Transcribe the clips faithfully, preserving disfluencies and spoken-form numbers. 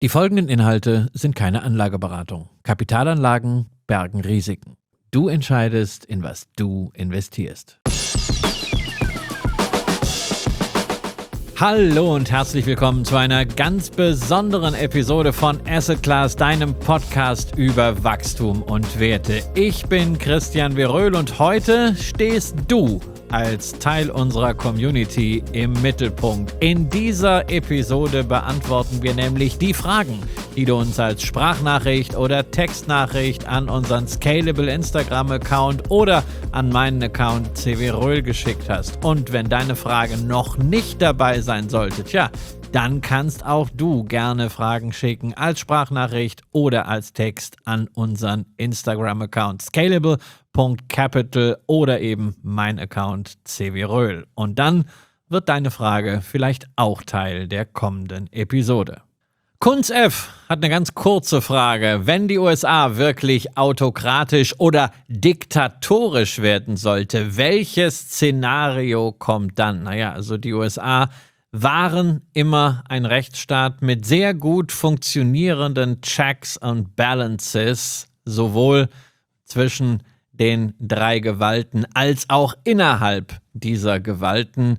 Die folgenden Inhalte sind keine Anlageberatung. Kapitalanlagen bergen Risiken. Du entscheidest, in was du investierst. Hallo und herzlich willkommen zu einer ganz besonderen Episode von Asset Class, deinem Podcast über Wachstum und Werte. Ich bin Christian Veröhl und heute stehst du als Teil unserer Community im Mittelpunkt. In dieser Episode beantworten wir nämlich die Fragen, die du uns als Sprachnachricht oder Textnachricht an unseren Scalable Instagram-Account oder an meinen Account C W Röhl geschickt hast. Und wenn deine Frage noch nicht dabei sein sollte, tja, dann kannst auch du gerne Fragen schicken als Sprachnachricht oder als Text an unseren Instagram-Account scalable Punkt capital oder eben mein Account C W Röhl. Und dann wird deine Frage vielleicht auch Teil der kommenden Episode. Kunz F hat eine ganz kurze Frage. Wenn die U S A wirklich autokratisch oder diktatorisch werden sollte, welches Szenario kommt dann? Naja, also die U S A waren immer ein Rechtsstaat mit sehr gut funktionierenden Checks and Balances, sowohl zwischen den drei Gewalten als auch innerhalb dieser Gewalten.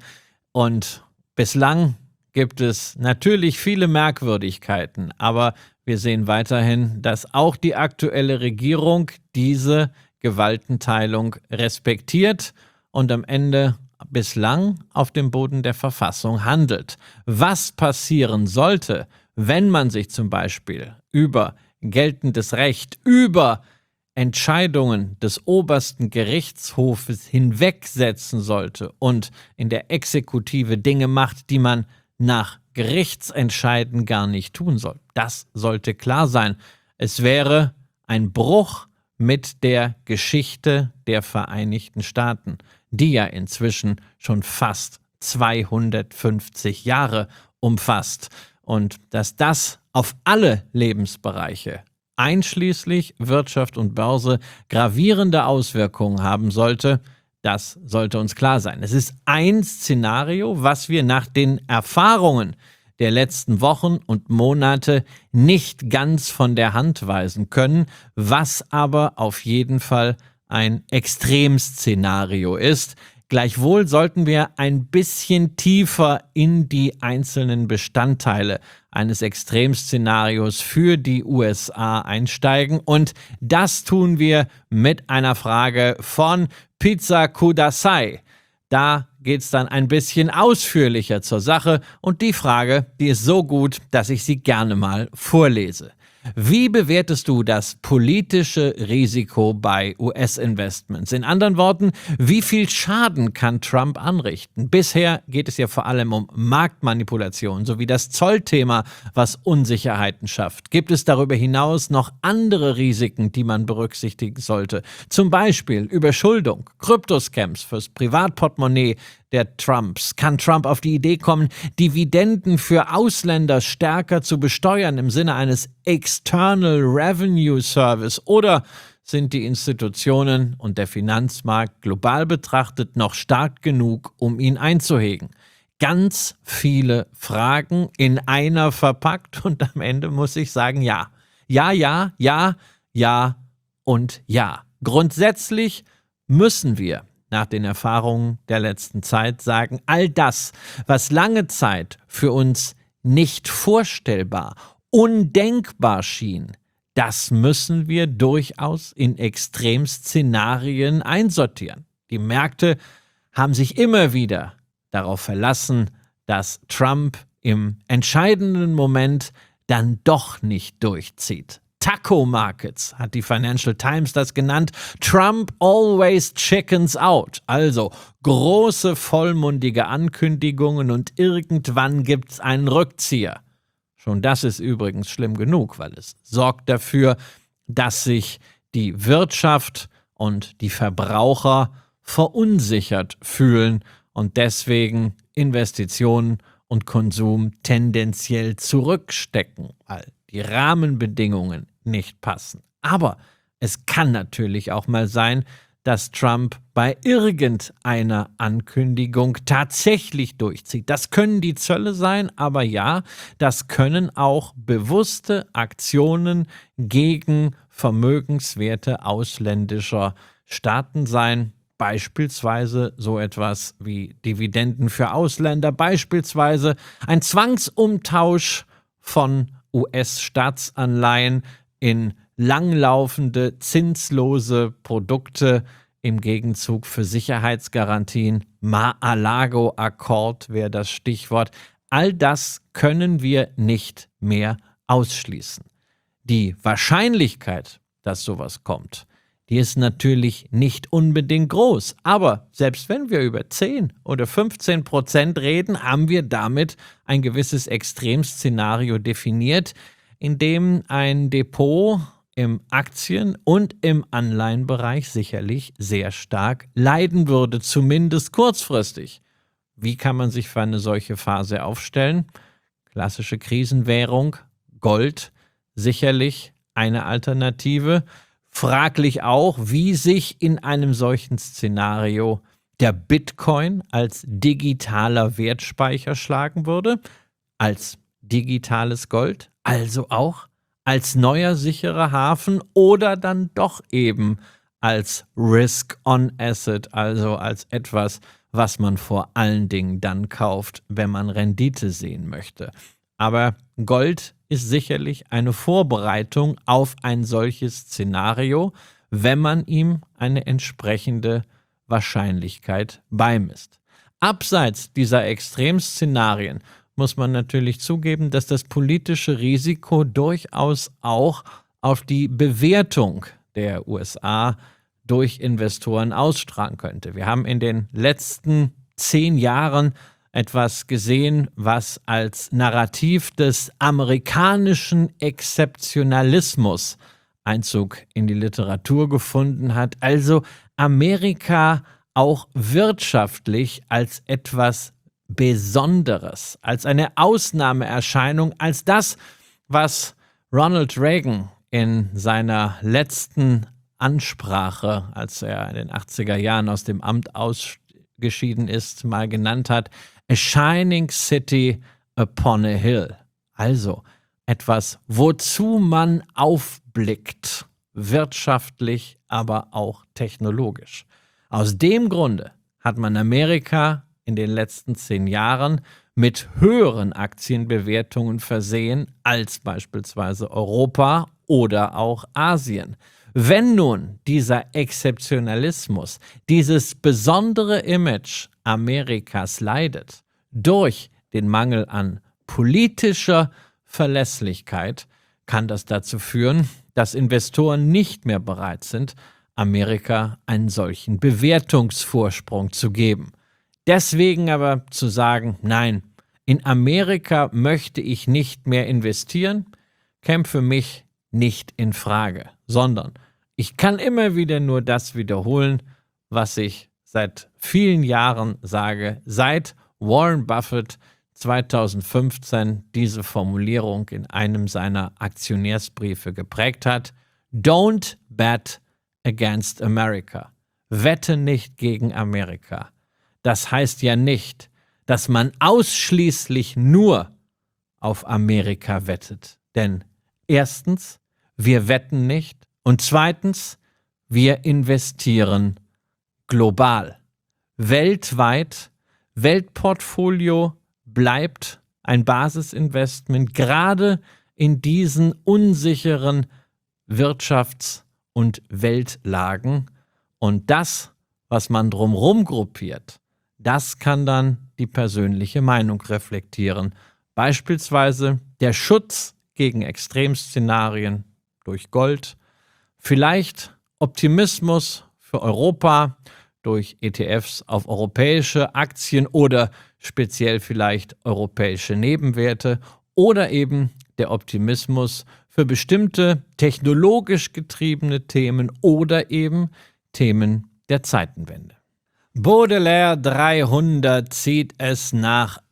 Und bislang gibt es natürlich viele Merkwürdigkeiten, aber wir sehen weiterhin, dass auch die aktuelle Regierung diese Gewaltenteilung respektiert und am Ende bislang auf dem Boden der Verfassung handelt. Was passieren sollte, wenn man sich zum Beispiel über geltendes Recht, über Entscheidungen des obersten Gerichtshofes hinwegsetzen sollte und in der Exekutive Dinge macht, die man nach Gerichtsentscheiden gar nicht tun soll. Das sollte klar sein. Es wäre ein Bruch mit der Geschichte der Vereinigten Staaten, die ja inzwischen schon fast zweihundertfünfzig Jahre umfasst. Und dass das auf alle Lebensbereiche, einschließlich Wirtschaft und Börse, gravierende Auswirkungen haben sollte, das sollte uns klar sein. Es ist ein Szenario, was wir nach den Erfahrungen der letzten Wochen und Monate nicht ganz von der Hand weisen können, was aber auf jeden Fall ein Extremszenario ist. Gleichwohl sollten wir ein bisschen tiefer in die einzelnen Bestandteile eines Extremszenarios für die U S A einsteigen. Und das tun wir mit einer Frage von Pizza Kudasai. Da geht es dann ein bisschen ausführlicher zur Sache. Und die Frage, die ist so gut, dass ich sie gerne mal vorlese. Wie bewertest du das politische Risiko bei U S-Investments? In anderen Worten, wie viel Schaden kann Trump anrichten? Bisher geht es ja vor allem um Marktmanipulation sowie das Zollthema, was Unsicherheiten schafft. Gibt es darüber hinaus noch andere Risiken, die man berücksichtigen sollte? Zum Beispiel Überschuldung, Kryptoscams fürs Privatportemonnaie der Trumps. Kann Trump auf die Idee kommen, Dividenden für Ausländer stärker zu besteuern im Sinne eines External Revenue Service? Oder sind die Institutionen und der Finanzmarkt global betrachtet noch stark genug, um ihn einzuhegen? Ganz viele Fragen in einer verpackt und am Ende muss ich sagen, ja. Ja, ja, ja, ja und ja. Grundsätzlich müssen wir nach den Erfahrungen der letzten Zeit sagen, all das, was lange Zeit für uns nicht vorstellbar, undenkbar schien, das müssen wir durchaus in Extremszenarien einsortieren. Die Märkte haben sich immer wieder darauf verlassen, dass Trump im entscheidenden Moment dann doch nicht durchzieht. Taco Markets hat die Financial Times das genannt. Trump always chickens out. Also große vollmundige Ankündigungen und irgendwann gibt's einen Rückzieher. Schon das ist übrigens schlimm genug, weil es sorgt dafür, dass sich die Wirtschaft und die Verbraucher verunsichert fühlen und deswegen Investitionen und Konsum tendenziell zurückstecken, weil die Rahmenbedingungen nicht passen. Aber es kann natürlich auch mal sein, dass Trump bei irgendeiner Ankündigung tatsächlich durchzieht. Das können die Zölle sein, aber ja, das können auch bewusste Aktionen gegen Vermögenswerte ausländischer Staaten sein. Beispielsweise so etwas wie Dividenden für Ausländer, beispielsweise ein Zwangsumtausch von U S-Staatsanleihen in langlaufende, zinslose Produkte im Gegenzug für Sicherheitsgarantien. Mar-a-Lago-Akkord wäre das Stichwort. All das können wir nicht mehr ausschließen. Die Wahrscheinlichkeit, dass sowas kommt, die ist natürlich nicht unbedingt groß. Aber selbst wenn wir über zehn oder fünfzehn Prozent reden, haben wir damit ein gewisses Extremszenario definiert, in dem ein Depot im Aktien- und im Anleihenbereich sicherlich sehr stark leiden würde, zumindest kurzfristig. Wie kann man sich für eine solche Phase aufstellen? Klassische Krisenwährung, Gold, sicherlich eine Alternative. Fraglich auch, wie sich in einem solchen Szenario der Bitcoin als digitaler Wertspeicher schlagen würde, als digitales Gold, also auch als neuer sicherer Hafen oder dann doch eben als Risk-on-Asset, also als etwas, was man vor allen Dingen dann kauft, wenn man Rendite sehen möchte. Aber Gold ist sicherlich eine Vorbereitung auf ein solches Szenario, wenn man ihm eine entsprechende Wahrscheinlichkeit beimisst. Abseits dieser Extremszenarien muss man natürlich zugeben, dass das politische Risiko durchaus auch auf die Bewertung der U S A durch Investoren ausstrahlen könnte. Wir haben in den letzten zehn Jahren etwas gesehen, was als Narrativ des amerikanischen Exzeptionalismus Einzug in die Literatur gefunden hat. Also Amerika auch wirtschaftlich als etwas Besonderes, als eine Ausnahmeerscheinung, als das, was Ronald Reagan in seiner letzten Ansprache, als er in den achtziger Jahren aus dem Amt ausgeschieden ist, mal genannt hat: A shining city upon a hill. Also etwas, wozu man aufblickt, wirtschaftlich, aber auch technologisch. Aus dem Grunde hat man Amerika in den letzten zehn Jahren mit höheren Aktienbewertungen versehen als beispielsweise Europa oder auch Asien. Wenn nun dieser Exzeptionalismus, dieses besondere Image Amerikas leidet durch den Mangel an politischer Verlässlichkeit, kann das dazu führen, dass Investoren nicht mehr bereit sind, Amerika einen solchen Bewertungsvorsprung zu geben. Deswegen aber zu sagen, nein, in Amerika möchte ich nicht mehr investieren, käme für mich nicht in Frage, sondern ich kann immer wieder nur das wiederholen, was ich seit vielen Jahren sage, seit Warren Buffett zweitausendfünfzehn diese Formulierung in einem seiner Aktionärsbriefe geprägt hat: Don't bet against America. Wette nicht gegen Amerika. Das heißt ja nicht, dass man ausschließlich nur auf Amerika wettet. Denn erstens, wir wetten nicht, und zweitens, wir investieren global. Weltweit, Weltportfolio bleibt ein Basisinvestment, gerade in diesen unsicheren Wirtschafts- und Weltlagen. Und das, was man drumherum gruppiert, das kann dann die persönliche Meinung reflektieren. Beispielsweise der Schutz gegen Extremszenarien durch Gold, vielleicht Optimismus für Europa durch E T Fs auf europäische Aktien oder speziell vielleicht europäische Nebenwerte oder eben der Optimismus für bestimmte technologisch getriebene Themen oder eben Themen der Zeitenwende. Baudelaire dreihundert zieht es nach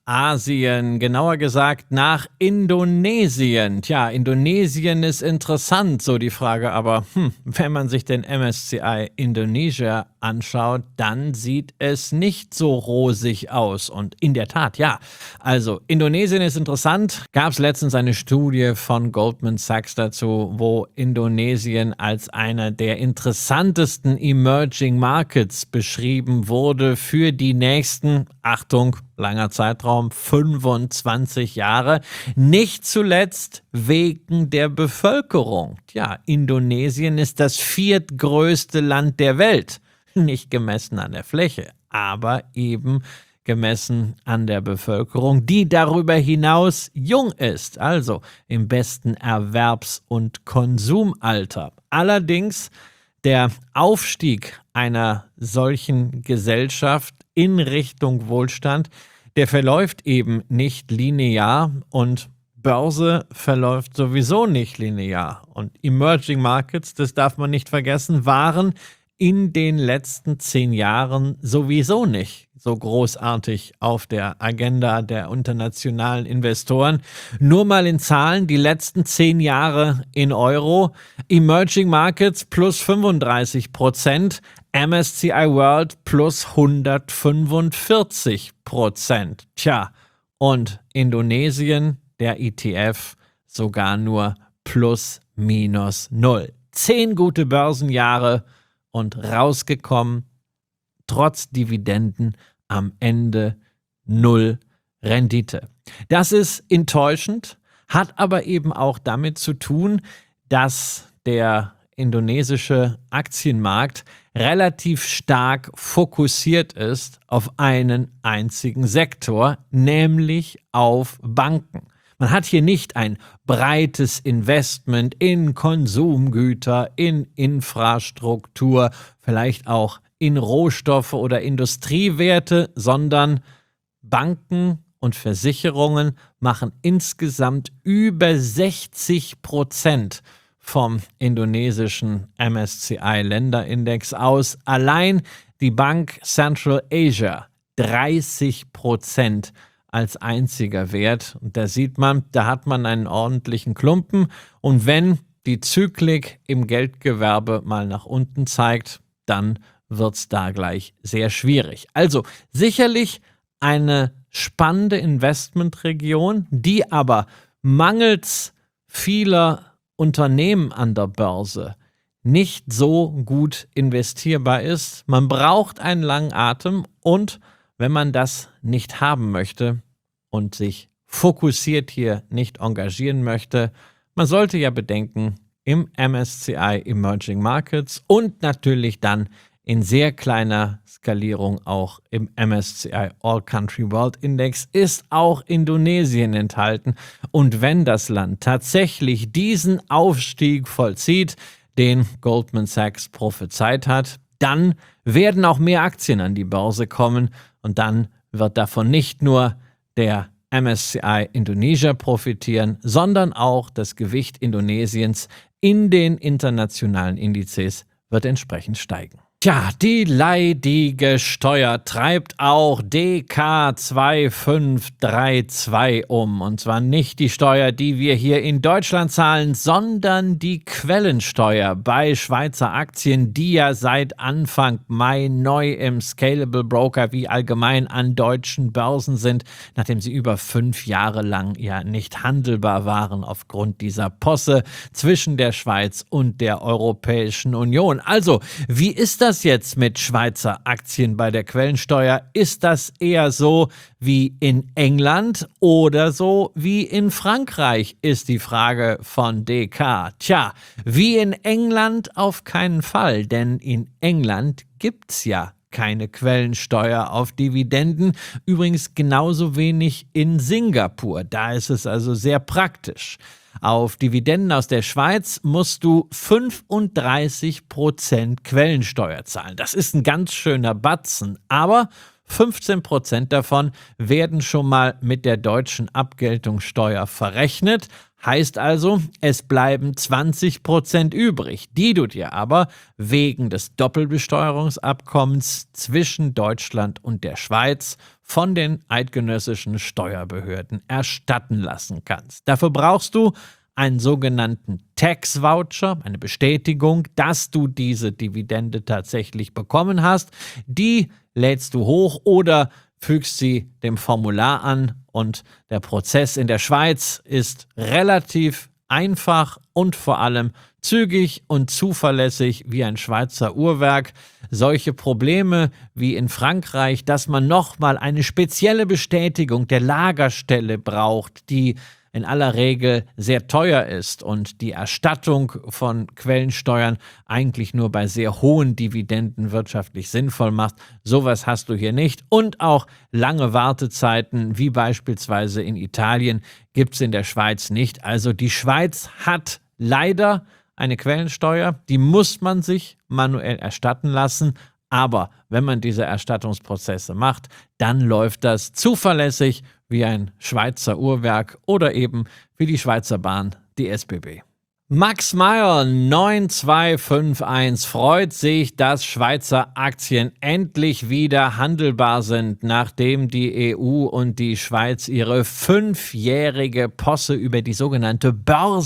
Asien, genauer gesagt nach Indonesien. Tja, Indonesien ist interessant, so die Frage, aber hm, wenn man sich den M S C I Indonesia anschaut, dann sieht es nicht so rosig aus. Und in der Tat, ja, also Indonesien ist interessant. Gab es letztens eine Studie von Goldman Sachs dazu, wo Indonesien als einer der interessantesten Emerging Markets beschrieben wurde für die nächsten, Achtung, langer Zeitraum, fünfundzwanzig Jahre, nicht zuletzt wegen der Bevölkerung. Ja, Indonesien ist das viertgrößte Land der Welt, nicht gemessen an der Fläche, aber eben gemessen an der Bevölkerung, die darüber hinaus jung ist, also im besten Erwerbs- und Konsumalter. Allerdings der Aufstieg einer solchen Gesellschaft in Richtung Wohlstand, der verläuft eben nicht linear und Börse verläuft sowieso nicht linear. Und Emerging Markets, das darf man nicht vergessen, waren in den letzten zehn Jahren sowieso nicht so großartig auf der Agenda der internationalen Investoren. Nur mal in Zahlen, die letzten zehn Jahre in Euro, Emerging Markets plus fünfunddreißig Prozent, M S C I World plus hundertfünfundvierzig Prozent. Tja, und Indonesien, der E T F, sogar nur plus minus null. Zehn gute Börsenjahre und rausgekommen, trotz Dividenden am Ende null Rendite. Das ist enttäuschend, hat aber eben auch damit zu tun, dass der indonesische Aktienmarkt relativ stark fokussiert ist auf einen einzigen Sektor, nämlich auf Banken. Man hat hier nicht ein breites Investment in Konsumgüter, in Infrastruktur, vielleicht auch in Rohstoffe oder Industriewerte, sondern Banken und Versicherungen machen insgesamt über sechzig Prozent vom indonesischen M S C I-Länderindex aus. Allein die Bank Central Asia dreißig Prozent als einziger Wert. Und da sieht man, da hat man einen ordentlichen Klumpen. Und wenn die Zyklik im Geldgewerbe mal nach unten zeigt, dann wird es da gleich sehr schwierig. Also sicherlich eine spannende Investmentregion, die aber mangels vieler Unternehmen an der Börse nicht so gut investierbar ist. Man braucht einen langen Atem und wenn man das nicht haben möchte und sich fokussiert hier nicht engagieren möchte, man sollte ja bedenken, im M S C I Emerging Markets und natürlich dann in sehr kleiner Skalierung auch im M S C I All Country World Index ist auch Indonesien enthalten. Und wenn das Land tatsächlich diesen Aufstieg vollzieht, den Goldman Sachs prophezeit hat, dann werden auch mehr Aktien an die Börse kommen und dann wird davon nicht nur der M S C I Indonesia profitieren, sondern auch das Gewicht Indonesiens in den internationalen Indizes wird entsprechend steigen. Tja, die leidige Steuer treibt auch D K zwei fünf drei zwei um. Und zwar nicht die Steuer, die wir hier in Deutschland zahlen, sondern die Quellensteuer bei Schweizer Aktien, die ja seit Anfang Mai neu im Scalable Broker wie allgemein an deutschen Börsen sind, nachdem sie über fünf Jahre lang ja nicht handelbar waren aufgrund dieser Posse zwischen der Schweiz und der Europäischen Union. Also, wie ist das jetzt mit Schweizer Aktien bei der Quellensteuer? Ist das eher so wie in England oder so wie in Frankreich, ist die Frage von D K. Tja, wie in England auf keinen Fall, denn in England gibt's ja keine Quellensteuer auf Dividenden. Übrigens genauso wenig in Singapur. Da ist es also sehr praktisch. Auf Dividenden aus der Schweiz musst du fünfunddreißig Prozent Quellensteuer zahlen. Das ist ein ganz schöner Batzen, aber fünfzehn Prozent davon werden schon mal mit der deutschen Abgeltungssteuer verrechnet. Heißt also, es bleiben zwanzig Prozent übrig, die du dir aber wegen des Doppelbesteuerungsabkommens zwischen Deutschland und der Schweiz von den eidgenössischen Steuerbehörden erstatten lassen kannst. Dafür brauchst du einen sogenannten Tax Voucher, eine Bestätigung, dass du diese Dividende tatsächlich bekommen hast. Die lädst du hoch oder fügst sie dem Formular an und der Prozess in der Schweiz ist relativ einfach und vor allem zügig und zuverlässig wie ein Schweizer Uhrwerk. Solche Probleme wie in Frankreich, dass man nochmal eine spezielle Bestätigung der Lagerstelle braucht, die in aller Regel sehr teuer ist und die Erstattung von Quellensteuern eigentlich nur bei sehr hohen Dividenden wirtschaftlich sinnvoll macht. Sowas hast du hier nicht. Und auch lange Wartezeiten, wie beispielsweise in Italien, gibt es in der Schweiz nicht. Also die Schweiz hat leider eine Quellensteuer, die muss man sich manuell erstatten lassen. Aber wenn man diese Erstattungsprozesse macht, dann läuft das zuverlässig wie ein Schweizer Uhrwerk oder eben wie die Schweizer Bahn, die S B B. Max Meyer neun zwei fünf eins freut sich, dass Schweizer Aktien endlich wieder handelbar sind, nachdem die E U und die Schweiz ihre fünfjährige Posse über die sogenannte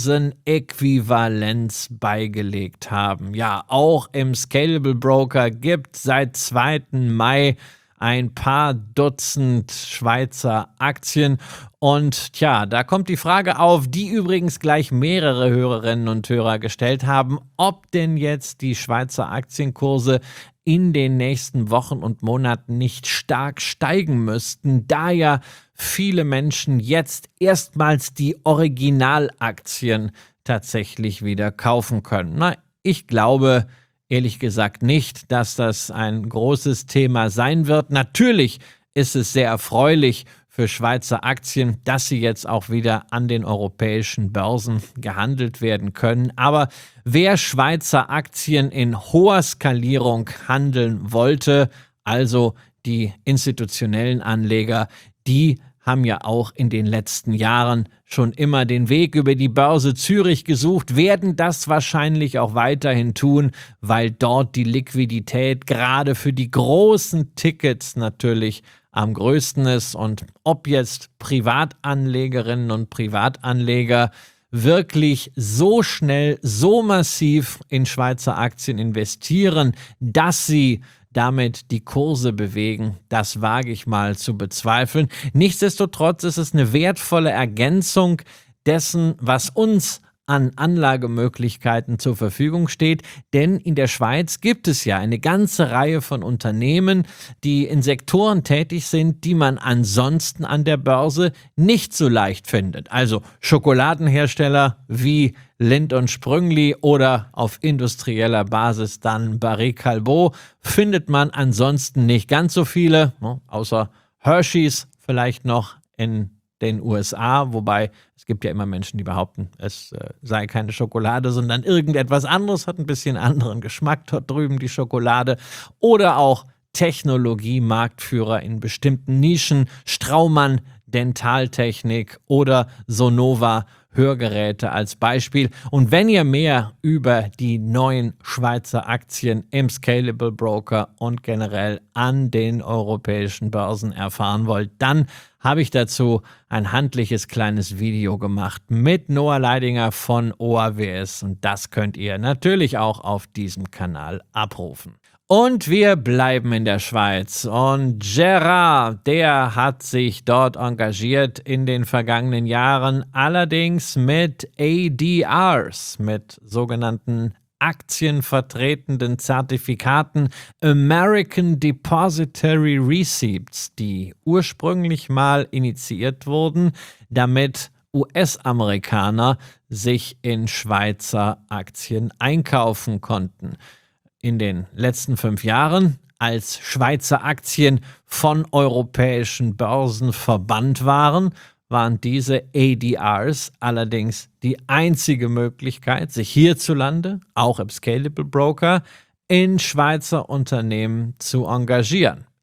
Börsenäquivalenz beigelegt haben. Ja, auch im Scalable Broker gibt seit zweiten Mai ein paar Dutzend Schweizer Aktien. Und tja, da kommt die Frage auf, die übrigens gleich mehrere Hörerinnen und Hörer gestellt haben, ob denn jetzt die Schweizer Aktienkurse in den nächsten Wochen und Monaten nicht stark steigen müssten, da ja viele Menschen jetzt erstmals die Originalaktien tatsächlich wieder kaufen können. Na, ich glaube ehrlich gesagt nicht, dass das ein großes Thema sein wird. Natürlich ist es sehr erfreulich für Schweizer Aktien, dass sie jetzt auch wieder an den europäischen Börsen gehandelt werden können. Aber wer Schweizer Aktien in hoher Skalierung handeln wollte, also die institutionellen Anleger, die haben ja auch in den letzten Jahren schon immer den Weg über die Börse Zürich gesucht, werden das wahrscheinlich auch weiterhin tun, weil dort die Liquidität gerade für die großen Tickets natürlich am größten ist. Und ob jetzt Privatanlegerinnen und Privatanleger wirklich so schnell, so massiv in Schweizer Aktien investieren, dass sie damit die Kurse bewegen, das wage ich mal zu bezweifeln. Nichtsdestotrotz ist es eine wertvolle Ergänzung dessen, was uns an Anlagemöglichkeiten zur Verfügung steht, denn in der Schweiz gibt es ja eine ganze Reihe von Unternehmen, die in Sektoren tätig sind, die man ansonsten an der Börse nicht so leicht findet. Also Schokoladenhersteller wie Lindt und Sprüngli oder auf industrieller Basis dann Barry Callebaut findet man ansonsten nicht ganz so viele, außer Hershey's vielleicht noch in den U S A, wobei es gibt ja immer Menschen, die behaupten, es äh, sei keine Schokolade, sondern irgendetwas anderes, hat ein bisschen anderen Geschmack dort drüben, die Schokolade. Oder auch Technologie-Marktführer in bestimmten Nischen, Straumann Dentaltechnik oder Sonova Hörgeräte als Beispiel. Und wenn ihr mehr über die neuen Schweizer Aktien im Scalable Broker und generell an den europäischen Börsen erfahren wollt, dann habe ich dazu ein handliches kleines Video gemacht mit Noah Leidinger von O A W S und das könnt ihr natürlich auch auf diesem Kanal abrufen. Und wir bleiben in der Schweiz und Gérard, der hat sich dort engagiert in den vergangenen Jahren, allerdings mit A D Rs, mit sogenannten aktienvertretenden Zertifikaten, American Depository Receipts, die ursprünglich mal initiiert wurden, damit U S-Amerikaner sich in Schweizer Aktien einkaufen konnten. In den letzten fünf Jahren, als Schweizer Aktien von europäischen Börsen verbannt waren, waren diese A D Rs allerdings die einzige Möglichkeit, sich hierzulande, auch im Scalable Broker, in Schweizer Unternehmen zu engagieren.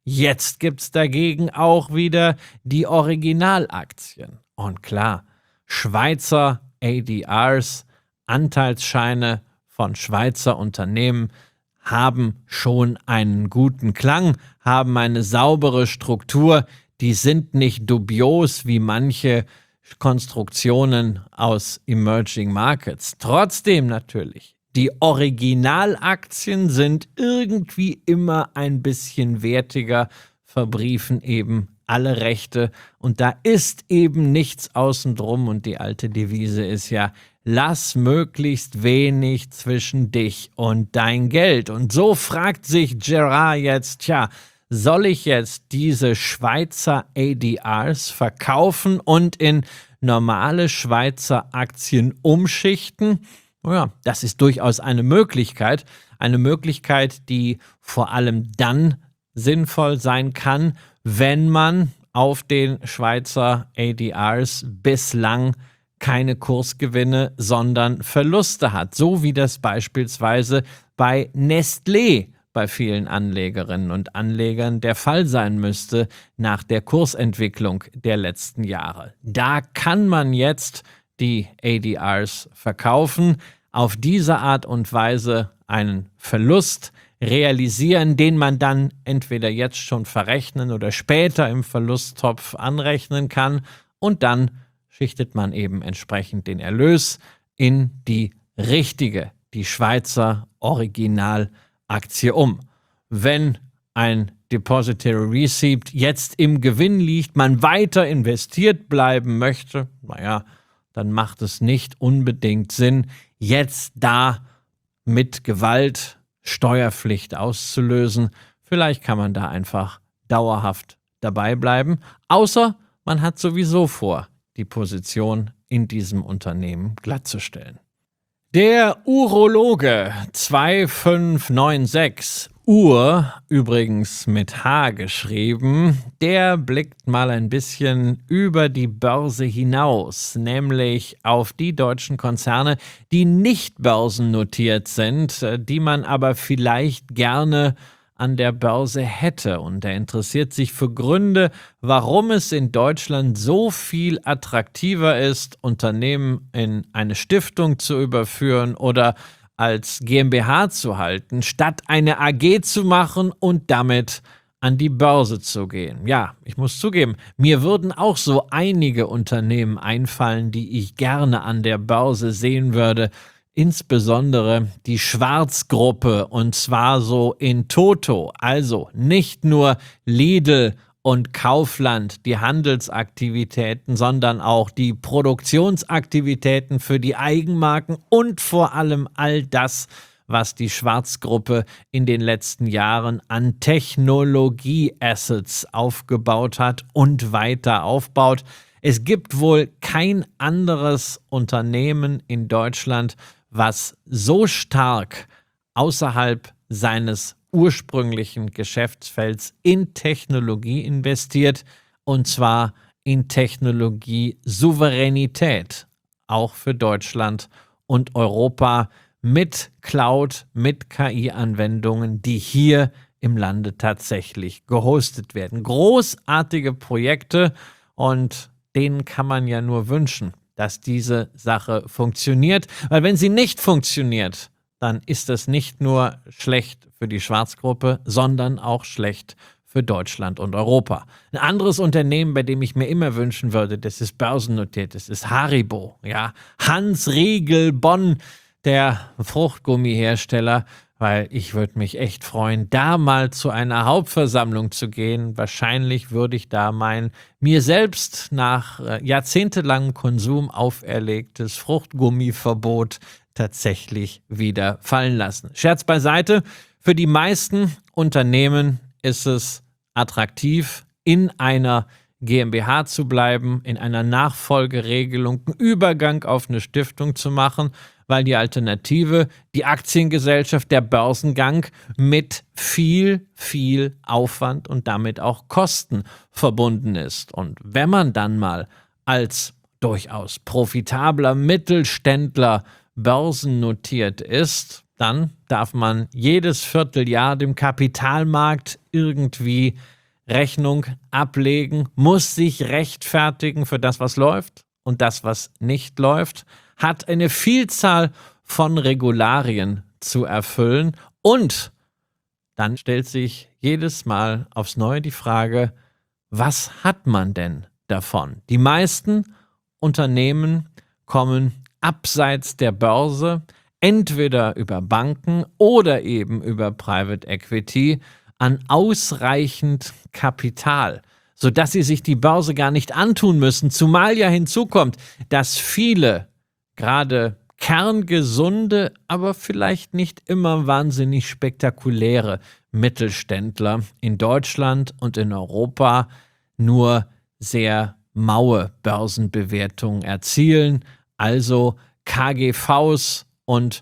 Jetzt gibt's dagegen auch wieder die Originalaktien. Und klar, Schweizer A D Rs, Anteilsscheine von Schweizer Unternehmen, haben schon einen guten Klang, haben eine saubere Struktur, die sind nicht dubios wie manche Konstruktionen aus Emerging Markets. Trotzdem natürlich, die Originalaktien sind irgendwie immer ein bisschen wertiger, verbriefen eben alle Rechte und da ist eben nichts außen drum und die alte Devise ist ja, lass möglichst wenig zwischen dich und dein Geld. Und so fragt sich Gerard jetzt, tja, soll ich jetzt diese Schweizer A D Rs verkaufen und in normale Schweizer Aktien umschichten? Ja, das ist durchaus eine Möglichkeit. Eine Möglichkeit, die vor allem dann sinnvoll sein kann, wenn man auf den Schweizer A D Rs bislang keine Kursgewinne, sondern Verluste hat. So wie das beispielsweise bei Nestlé bei vielen Anlegerinnen und Anlegern der Fall sein müsste nach der Kursentwicklung der letzten Jahre. Da kann man jetzt die A D Rs verkaufen, auf diese Art und Weise einen Verlust realisieren, den man dann entweder jetzt schon verrechnen oder später im Verlusttopf anrechnen kann und dann schichtet man eben entsprechend den Erlös in die richtige, die Schweizer Originalaktie um. Wenn ein Depositary Receipt jetzt im Gewinn liegt, man weiter investiert bleiben möchte, naja, dann macht es nicht unbedingt Sinn, jetzt da mit Gewalt Steuerpflicht auszulösen. Vielleicht kann man da einfach dauerhaft dabei bleiben, außer man hat sowieso vor, die Position in diesem Unternehmen glattzustellen. Der Urologe zwei fünf neun sechs, Ur, übrigens mit H geschrieben, der blickt mal ein bisschen über die Börse hinaus, nämlich auf die deutschen Konzerne, die nicht börsennotiert sind, die man aber vielleicht gerne an der Börse hätte. Und er interessiert sich für Gründe, warum es in Deutschland so viel attraktiver ist, Unternehmen in eine Stiftung zu überführen oder als GmbH zu halten, statt eine A G zu machen und damit an die Börse zu gehen. Ja, ich muss zugeben, mir würden auch so einige Unternehmen einfallen, die ich gerne an der Börse sehen würde, insbesondere die Schwarz-Gruppe und zwar so in toto, also nicht nur Lidl und Kaufland, die Handelsaktivitäten, sondern auch die Produktionsaktivitäten für die Eigenmarken und vor allem all das, was die Schwarz-Gruppe in den letzten Jahren an Technologie-Assets aufgebaut hat und weiter aufbaut. Es gibt wohl kein anderes Unternehmen in Deutschland, was so stark außerhalb seines ursprünglichen Geschäftsfelds in Technologie investiert, und zwar in Technologie-Souveränität, auch für Deutschland und Europa mit Cloud, mit K I-Anwendungen, die hier im Lande tatsächlich gehostet werden. Großartige Projekte und denen kann man ja nur wünschen, dass diese Sache funktioniert, weil wenn sie nicht funktioniert, dann ist das nicht nur schlecht für die Schwarzgruppe, sondern auch schlecht für Deutschland und Europa. Ein anderes Unternehmen, bei dem ich mir immer wünschen würde, das ist börsennotiert, das ist Haribo. Ja, Hans Riegel Bonn, der Fruchtgummihersteller, weil ich würde mich echt freuen, da mal zu einer Hauptversammlung zu gehen. Wahrscheinlich würde ich da mein mir selbst nach äh, jahrzehntelangem Konsum auferlegtes Fruchtgummiverbot tatsächlich wieder fallen lassen. Scherz beiseite, für die meisten Unternehmen ist es attraktiv, in einer GmbH zu bleiben, in einer Nachfolgeregelung, einen Übergang auf eine Stiftung zu machen, weil die Alternative, die Aktiengesellschaft, der Börsengang mit viel, viel Aufwand und damit auch Kosten verbunden ist. Und wenn man dann mal als durchaus profitabler Mittelständler börsennotiert ist, dann darf man jedes Vierteljahr dem Kapitalmarkt irgendwie Rechnung ablegen, muss sich rechtfertigen für das, was läuft und das, was nicht läuft, hat eine Vielzahl von Regularien zu erfüllen und dann stellt sich jedes Mal aufs Neue die Frage, was hat man denn davon? Die meisten Unternehmen kommen abseits der Börse, entweder über Banken oder eben über Private Equity, an ausreichend Kapital, sodass sie sich die Börse gar nicht antun müssen, zumal ja hinzukommt, dass viele, gerade kerngesunde, aber vielleicht nicht immer wahnsinnig spektakuläre Mittelständler in Deutschland und in Europa nur sehr maue Börsenbewertungen erzielen, also K G Vs und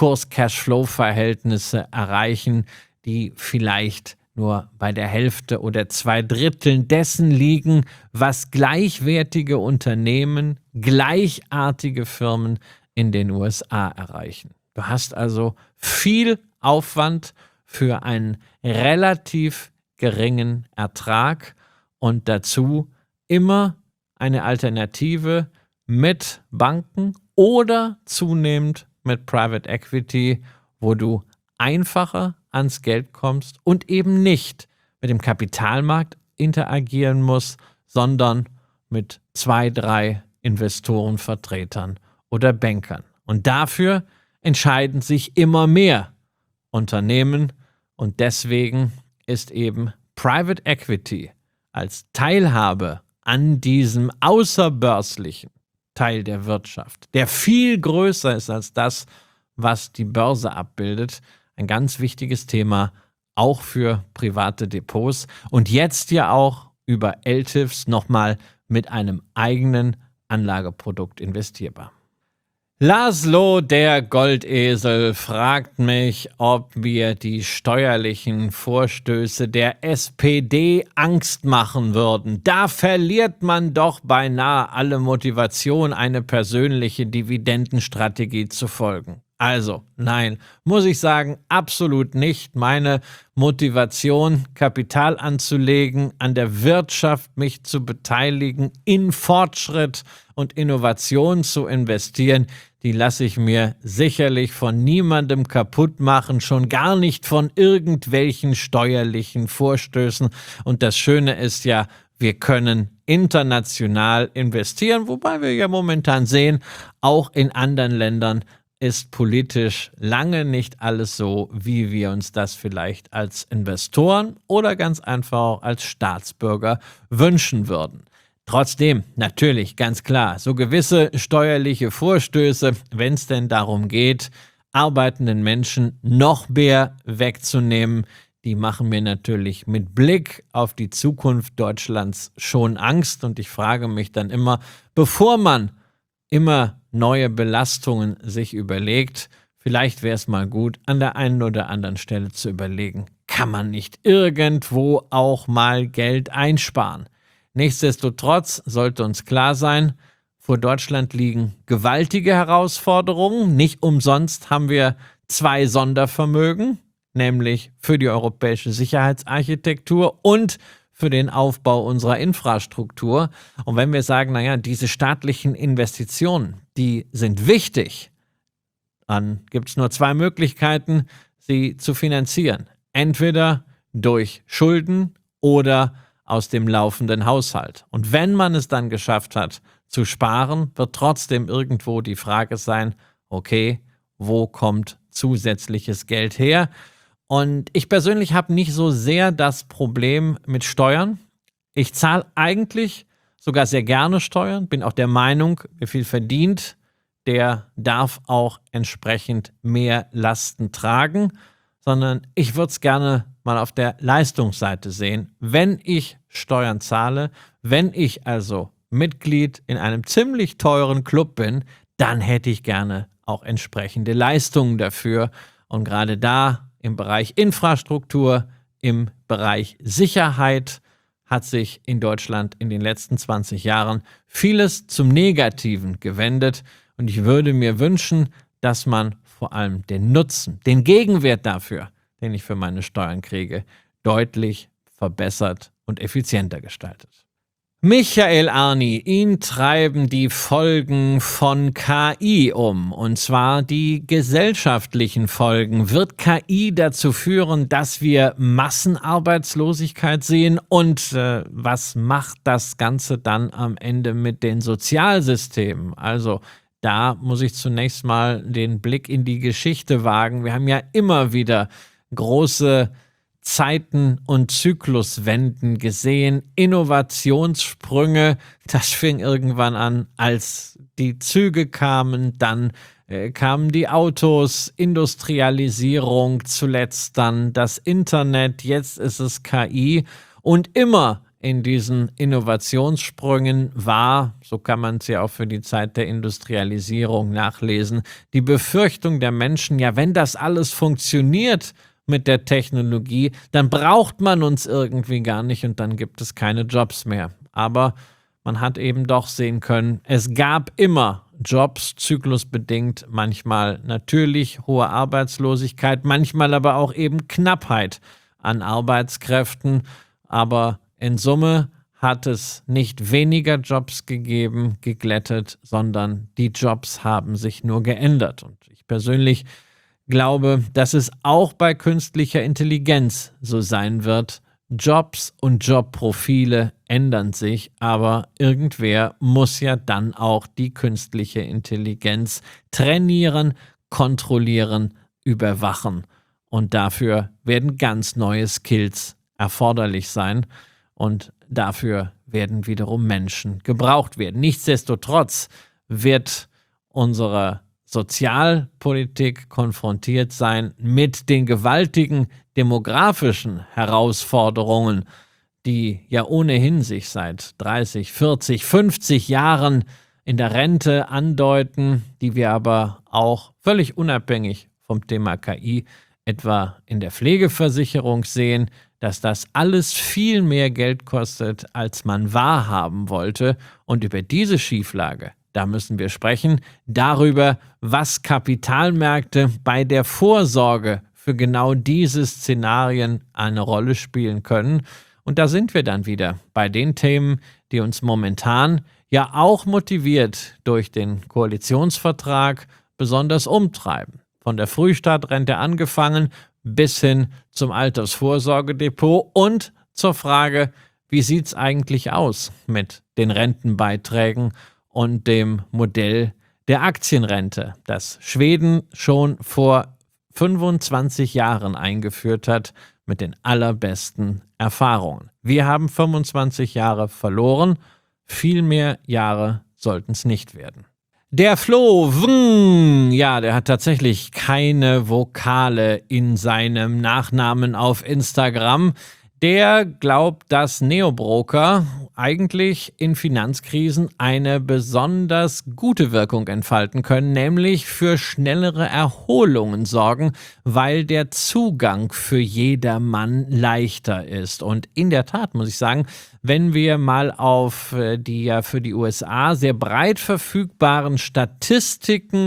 Kurs-Cashflow-Verhältnisse erreichen, die vielleicht nur bei der Hälfte oder zwei Dritteln dessen liegen, was gleichwertige Unternehmen, gleichartige Firmen in den U S A erreichen. Du hast also viel Aufwand für einen relativ geringen Ertrag und dazu immer eine Alternative mit Banken oder zunehmend mit Private Equity, wo du einfacher ans Geld kommst und eben nicht mit dem Kapitalmarkt interagieren musst, sondern mit zwei, drei Investorenvertretern oder Bankern. Und dafür entscheiden sich immer mehr Unternehmen und deswegen ist eben Private Equity als Teilhabe an diesem außerbörslichen Teil der Wirtschaft, der viel größer ist als das, was die Börse abbildet, ein ganz wichtiges Thema, auch für private Depots und jetzt ja auch über L T I Fs nochmal mit einem eigenen Anlageprodukt investierbar. Laszlo, der Goldesel, fragt mich, ob mir die steuerlichen Vorstöße der S P D Angst machen würden. Da verliert man doch beinahe alle Motivation, eine persönliche Dividendenstrategie zu folgen. Also, nein, muss ich sagen, absolut nicht. Meine Motivation, Kapital anzulegen, an der Wirtschaft mich zu beteiligen, in Fortschritt und Innovation zu investieren, die lasse ich mir sicherlich von niemandem kaputt machen, schon gar nicht von irgendwelchen steuerlichen Vorstößen. Und das Schöne ist ja, wir können international investieren, wobei wir ja momentan sehen, auch in anderen Ländern ist politisch lange nicht alles so, wie wir uns das vielleicht als Investoren oder ganz einfach auch als Staatsbürger wünschen würden. Trotzdem, natürlich, ganz klar, so gewisse steuerliche Vorstöße, wenn es denn darum geht, arbeitenden Menschen noch mehr wegzunehmen, die machen mir natürlich mit Blick auf die Zukunft Deutschlands schon Angst. Und ich frage mich dann immer, bevor man immer neue Belastungen sich überlegt, vielleicht wäre es mal gut, an der einen oder anderen Stelle zu überlegen, kann man nicht irgendwo auch mal Geld einsparen? Nichtsdestotrotz sollte uns klar sein, vor Deutschland liegen gewaltige Herausforderungen. Nicht umsonst haben wir zwei Sondervermögen, nämlich für die europäische Sicherheitsarchitektur und für den Aufbau unserer Infrastruktur. Und wenn wir sagen, naja, diese staatlichen Investitionen, die sind wichtig, dann gibt es nur zwei Möglichkeiten, sie zu finanzieren. Entweder durch Schulden oder aus dem laufenden Haushalt. Und wenn man es dann geschafft hat, zu sparen, wird trotzdem irgendwo die Frage sein, okay, wo kommt zusätzliches Geld her? Und ich persönlich habe nicht so sehr das Problem mit Steuern. Ich zahle eigentlich sogar sehr gerne Steuern, bin auch der Meinung, wer viel verdient, der darf auch entsprechend mehr Lasten tragen, sondern ich würde es gerne mal auf der Leistungsseite sehen. Wenn ich Steuern zahle, wenn ich also Mitglied in einem ziemlich teuren Club bin, dann hätte ich gerne auch entsprechende Leistungen dafür. Und gerade da im Bereich Infrastruktur, im Bereich Sicherheit hat sich in Deutschland in den letzten zwanzig Jahren vieles zum Negativen gewendet. Und ich würde mir wünschen, dass man vor allem den Nutzen, den Gegenwert dafür, den ich für meine Steuern kriege, deutlich verbessert und effizienter gestaltet. Michael Arni, ihn treiben die Folgen von K I um, und zwar die gesellschaftlichen Folgen. Wird K I dazu führen, dass wir Massenarbeitslosigkeit sehen, und äh, was macht das Ganze dann am Ende mit den Sozialsystemen? Also da muss ich zunächst mal den Blick in die Geschichte wagen. Wir haben ja immer wieder große Zeiten- und Zykluswenden gesehen, Innovationssprünge. Das fing irgendwann an, als die Züge kamen, dann äh, kamen die Autos, Industrialisierung, zuletzt dann das Internet, jetzt ist es K I. Und immer in diesen Innovationssprüngen war, so kann man es ja auch für die Zeit der Industrialisierung nachlesen, die Befürchtung der Menschen, ja, wenn das alles funktioniert mit der Technologie, dann braucht man uns irgendwie gar nicht und dann gibt es keine Jobs mehr. Aber man hat eben doch sehen können, es gab immer Jobs, zyklusbedingt, manchmal natürlich hohe Arbeitslosigkeit, manchmal aber auch eben Knappheit an Arbeitskräften. Aber in Summe hat es nicht weniger Jobs gegeben, geglättet, sondern die Jobs haben sich nur geändert. Und ich persönlich glaube, dass es auch bei künstlicher Intelligenz so sein wird. Jobs und Jobprofile ändern sich, aber irgendwer muss ja dann auch die künstliche Intelligenz trainieren, kontrollieren, überwachen. Und dafür werden ganz neue Skills erforderlich sein und dafür werden wiederum Menschen gebraucht werden. Nichtsdestotrotz wird unsere Sozialpolitik konfrontiert sein mit den gewaltigen demografischen Herausforderungen, die ja ohnehin sich seit dreißig, vierzig, fünfzig Jahren in der Rente andeuten, die wir aber auch völlig unabhängig vom Thema K I etwa in der Pflegeversicherung sehen, dass das alles viel mehr Geld kostet, als man wahrhaben wollte. Und über diese Schieflage, da müssen wir sprechen, darüber, was Kapitalmärkte bei der Vorsorge für genau diese Szenarien eine Rolle spielen können. Und da sind wir dann wieder bei den Themen, die uns momentan ja auch motiviert durch den Koalitionsvertrag besonders umtreiben. Von der Frühstartrente angefangen bis hin zum Altersvorsorgedepot und zur Frage, wie sieht es eigentlich aus mit den Rentenbeiträgen und dem Modell der Aktienrente, das Schweden schon vor fünfundzwanzig Jahren eingeführt hat mit den allerbesten Erfahrungen. Wir haben fünfundzwanzig Jahre verloren, viel mehr Jahre sollten es nicht werden. Der Flo, wng, ja, der hat tatsächlich keine Vokale in seinem Nachnamen auf Instagram. Der glaubt, dass Neobroker eigentlich in Finanzkrisen eine besonders gute Wirkung entfalten können, nämlich für schnellere Erholungen sorgen, weil der Zugang für jedermann leichter ist. Und in der Tat muss ich sagen, wenn wir mal auf die ja für die U S A sehr breit verfügbaren Statistiken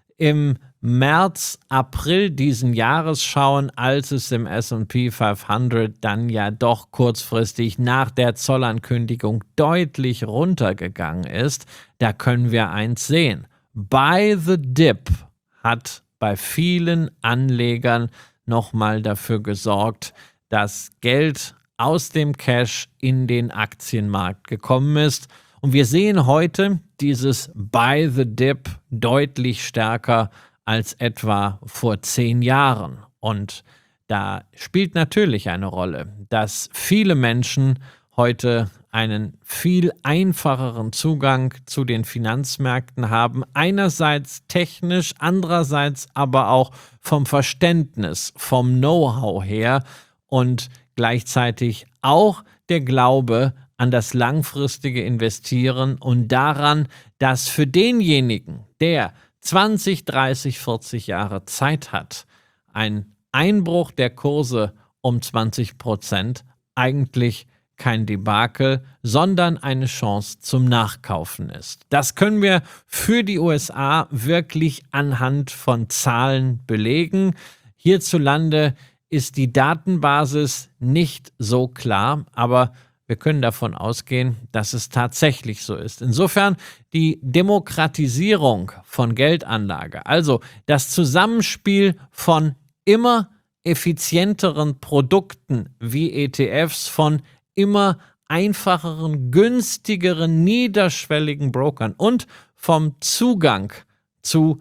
im März, April diesen Jahres schauen, als es im S und P fünfhundert dann ja doch kurzfristig nach der Zollankündigung deutlich runtergegangen ist, da können wir eins sehen. Buy the Dip hat bei vielen Anlegern nochmal dafür gesorgt, dass Geld aus dem Cash in den Aktienmarkt gekommen ist. Und wir sehen heute dieses Buy the Dip deutlich stärker als etwa vor zehn Jahren. Und da spielt natürlich eine Rolle, dass viele Menschen heute einen viel einfacheren Zugang zu den Finanzmärkten haben. Einerseits technisch, andererseits aber auch vom Verständnis, vom Know-how her und gleichzeitig auch der Glaube an das langfristige Investieren und daran, dass für denjenigen, der zwanzig, dreißig, vierzig Jahre Zeit hat, ein Einbruch der Kurse um zwanzig Prozent eigentlich kein Debakel, sondern eine Chance zum Nachkaufen ist. Das können wir für die U S A wirklich anhand von Zahlen belegen. Hierzulande ist die Datenbasis nicht so klar, aber wir können davon ausgehen, dass es tatsächlich so ist. Insofern die Demokratisierung von Geldanlage, also das Zusammenspiel von immer effizienteren Produkten wie E T Fs, von immer einfacheren, günstigeren, niederschwelligen Brokern und vom Zugang zu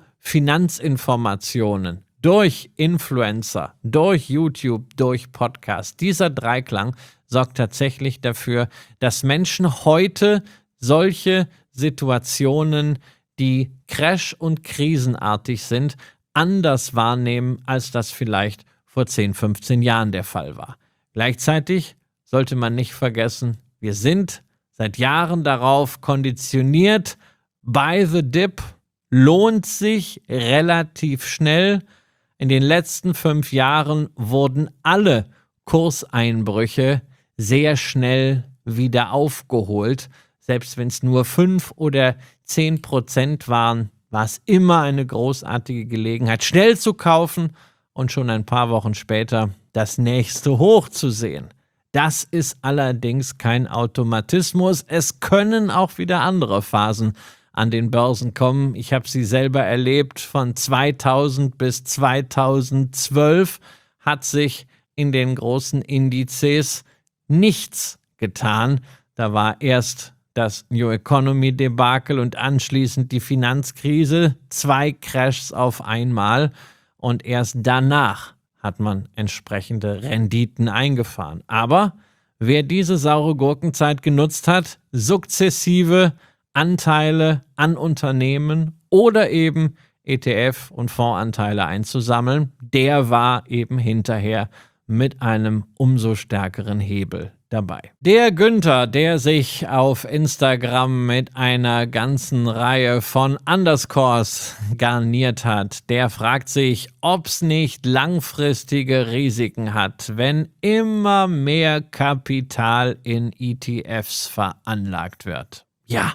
Finanzinformationen durch Influencer, durch YouTube, durch Podcast. Dieser Dreiklang sorgt tatsächlich dafür, dass Menschen heute solche Situationen, die crash- und krisenartig sind, anders wahrnehmen, als das vielleicht vor zehn, fünfzehn Jahren der Fall war. Gleichzeitig sollte man nicht vergessen, wir sind seit Jahren darauf konditioniert, buy the dip lohnt sich relativ schnell. In den letzten fünf Jahren wurden alle Kurseinbrüche sehr schnell wieder aufgeholt. Selbst wenn es nur fünf oder zehn Prozent waren, war es immer eine großartige Gelegenheit, schnell zu kaufen und schon ein paar Wochen später das nächste Hoch zu sehen. Das ist allerdings kein Automatismus. Es können auch wieder andere Phasen an den Börsen kommen. Ich habe sie selber erlebt. Von zweitausend bis zweitausendzwölf hat sich in den großen Indizes nichts getan. Da war erst das New Economy Debakel und anschließend die Finanzkrise, zwei Crashs auf einmal. Und erst danach hat man entsprechende Renditen eingefahren. Aber wer diese saure Gurkenzeit genutzt hat, sukzessive Anteile an Unternehmen oder eben E T F- und Fondsanteile einzusammeln, der war eben hinterher mit einem umso stärkeren Hebel dabei. Der Günther, der sich auf Instagram mit einer ganzen Reihe von Underscores garniert hat, der fragt sich, ob es nicht langfristige Risiken hat, wenn immer mehr Kapital in E T Fs veranlagt wird. Ja,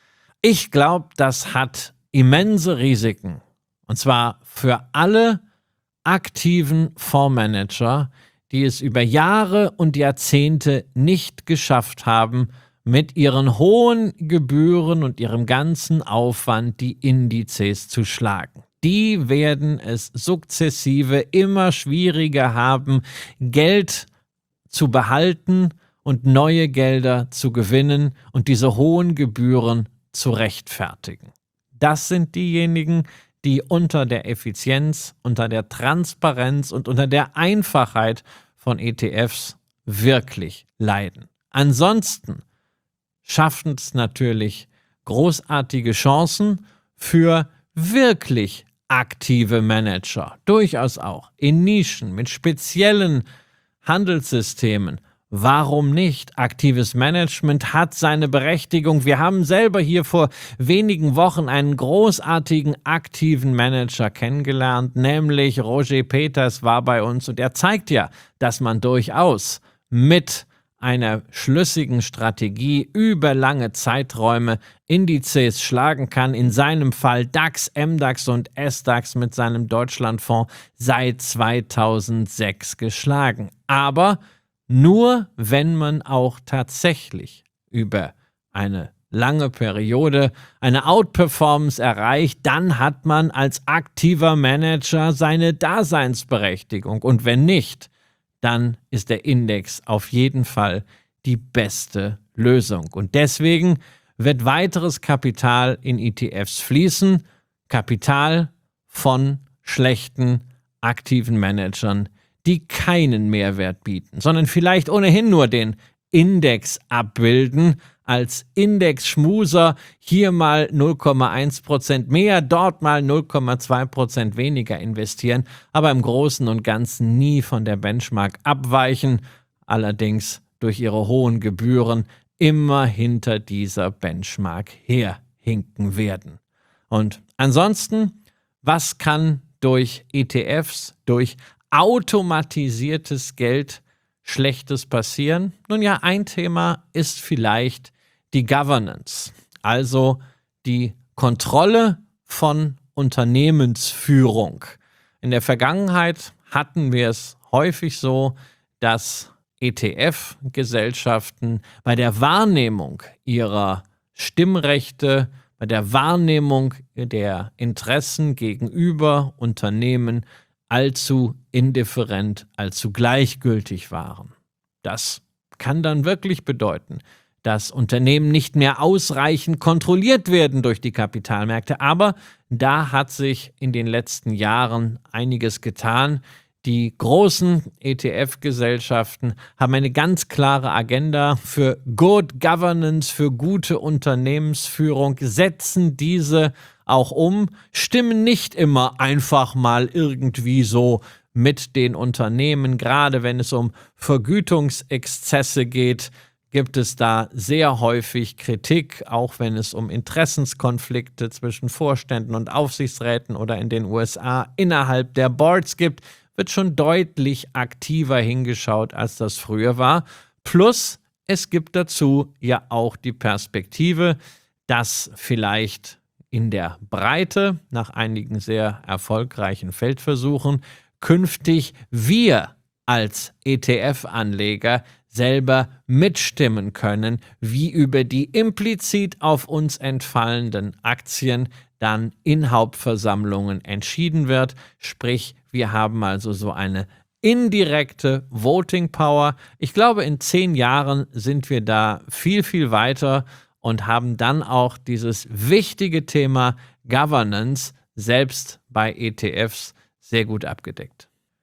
ich glaube, das hat immense Risiken. Und zwar für alle aktiven Fondsmanager, die es über Jahre und Jahrzehnte nicht geschafft haben, mit ihren hohen Gebühren und ihrem ganzen Aufwand die Indizes zu schlagen. Die werden es sukzessive immer schwieriger haben, Geld zu behalten und neue Gelder zu gewinnen und diese hohen Gebühren zu rechtfertigen. Das sind diejenigen, die unter der Effizienz, unter der Transparenz und unter der Einfachheit von E T Fs wirklich leiden. Ansonsten schaffen es natürlich großartige Chancen für wirklich aktive Manager, durchaus auch in Nischen mit speziellen Handelssystemen. Warum nicht? Aktives Management hat seine Berechtigung. Wir haben selber hier vor wenigen Wochen einen großartigen aktiven Manager kennengelernt, nämlich Roger Peters war bei uns und er zeigt ja, dass man durchaus mit einer schlüssigen Strategie über lange Zeiträume Indizes schlagen kann. In seinem Fall DAX, MDAX und SDAX mit seinem Deutschlandfonds seit zweitausendsechs geschlagen. Aber nur wenn man auch tatsächlich über eine lange Periode eine Outperformance erreicht, dann hat man als aktiver Manager seine Daseinsberechtigung. Und wenn nicht, dann ist der Index auf jeden Fall die beste Lösung. Und deswegen wird weiteres Kapital in E T Fs fließen. Kapital von schlechten, aktiven Managern, die keinen Mehrwert bieten, sondern vielleicht ohnehin nur den Index abbilden, als Indexschmuser hier mal null Komma eins Prozent mehr, dort mal null Komma zwei Prozent weniger investieren, aber im Großen und Ganzen nie von der Benchmark abweichen, allerdings durch ihre hohen Gebühren immer hinter dieser Benchmark herhinken werden. Und ansonsten, was kann durch E T Fs, durch automatisiertes Geld Schlechtes passieren? Nun ja, ein Thema ist vielleicht die Governance, also die Kontrolle von Unternehmensführung. In der Vergangenheit hatten wir es häufig so, dass E T F-Gesellschaften bei der Wahrnehmung ihrer Stimmrechte, bei der Wahrnehmung der Interessen gegenüber Unternehmen allzu indifferent, allzu gleichgültig waren. Das kann dann wirklich bedeuten, dass Unternehmen nicht mehr ausreichend kontrolliert werden durch die Kapitalmärkte. Aber da hat sich in den letzten Jahren einiges getan. Die großen E T F-Gesellschaften haben eine ganz klare Agenda für Good Governance, für gute Unternehmensführung, setzen diese auch um, stimmen nicht immer einfach mal irgendwie so mit den Unternehmen. Gerade wenn es um Vergütungsexzesse geht, gibt es da sehr häufig Kritik, auch wenn es um Interessenskonflikte zwischen Vorständen und Aufsichtsräten oder in den U S A innerhalb der Boards gibt, wird schon deutlich aktiver hingeschaut, als das früher war. Plus, es gibt dazu ja auch die Perspektive, dass vielleicht in der Breite, nach einigen sehr erfolgreichen Feldversuchen, künftig wir als E T F-Anleger selber mitstimmen können, wie über die implizit auf uns entfallenden Aktien dann in Hauptversammlungen entschieden wird. Sprich, wir haben also so eine indirekte Voting Power. Ich glaube, in zehn Jahren sind wir da viel, viel weiter und haben dann auch dieses wichtige Thema Governance selbst bei E T Fs sehr gut abgedeckt.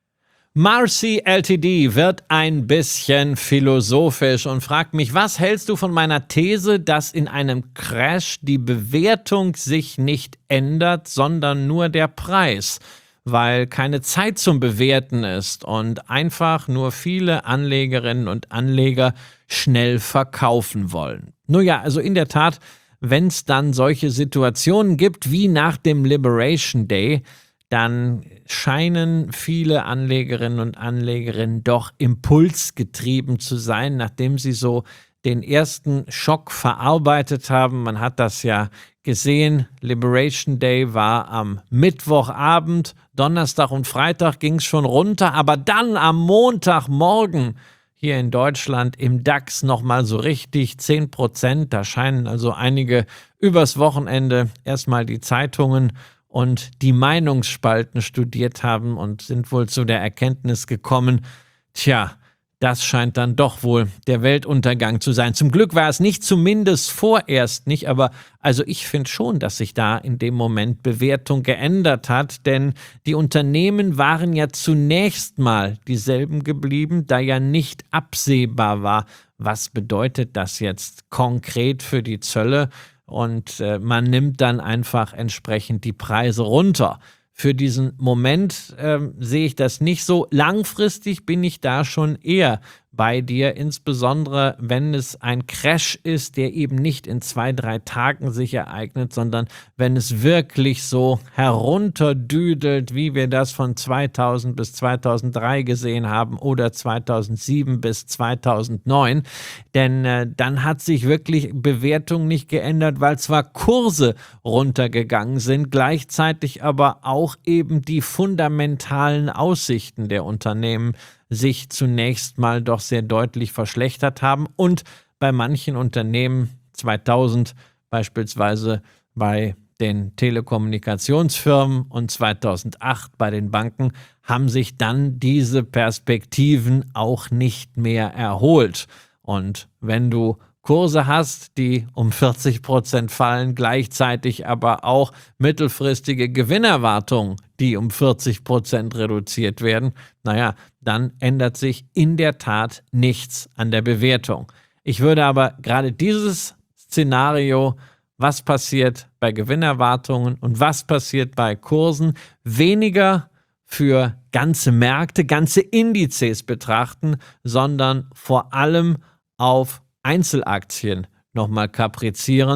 Marcy L T D wird ein bisschen philosophisch und fragt mich, was hältst du von meiner These, dass in einem Crash die Bewertung sich nicht ändert, sondern nur der Preis, weil keine Zeit zum Bewerten ist und einfach nur viele Anlegerinnen und Anleger schnell verkaufen wollen. Nun ja, also in der Tat, wenn es dann solche Situationen gibt wie nach dem Liberation Day, dann scheinen viele Anlegerinnen und Anlegerinnen doch impulsgetrieben zu sein, nachdem sie so den ersten Schock verarbeitet haben. Man hat das ja gesehen, Liberation Day war am Mittwochabend, Donnerstag und Freitag ging es schon runter, aber dann am Montagmorgen hier in Deutschland im DAX nochmal so richtig zehn Prozent. Da scheinen also einige übers Wochenende erstmal die Zeitungen und die Meinungsspalten studiert haben und sind wohl zu der Erkenntnis gekommen, tja, das scheint dann doch wohl der Weltuntergang zu sein. Zum Glück war es nicht, zumindest vorerst nicht, aber also ich finde schon, dass sich da in dem Moment Bewertung geändert hat, denn die Unternehmen waren ja zunächst mal dieselben geblieben, da ja nicht absehbar war, was bedeutet das jetzt konkret für die Zölle. Und äh, man nimmt dann einfach entsprechend die Preise runter. Für diesen Moment äh, sehe ich das nicht so. Langfristig bin ich da schon eher bei dir, insbesondere wenn es ein Crash ist, der eben nicht in zwei, drei Tagen sich ereignet, sondern wenn es wirklich so herunterdüdelt, wie wir das von zweitausend bis zweitausenddrei gesehen haben oder zweitausendsieben bis zweitausendneun. Denn äh, dann hat sich wirklich Bewertung nicht geändert, weil zwar Kurse runtergegangen sind, gleichzeitig aber auch eben die fundamentalen Aussichten der Unternehmen sich zunächst mal doch sehr deutlich verschlechtert haben und bei manchen Unternehmen zweitausend beispielsweise bei den Telekommunikationsfirmen und zweitausendacht bei den Banken haben sich dann diese Perspektiven auch nicht mehr erholt. Und wenn du Kurse hast, die um vierzig Prozent fallen, gleichzeitig aber auch mittelfristige Gewinnerwartungen, die um vierzig Prozent reduziert werden, naja, dann ändert sich in der Tat nichts an der Bewertung. Ich würde aber gerade dieses Szenario, was passiert bei Gewinnerwartungen und was passiert bei Kursen, weniger für ganze Märkte, ganze Indizes betrachten, sondern vor allem auf Einzelaktien nochmal kaprizieren,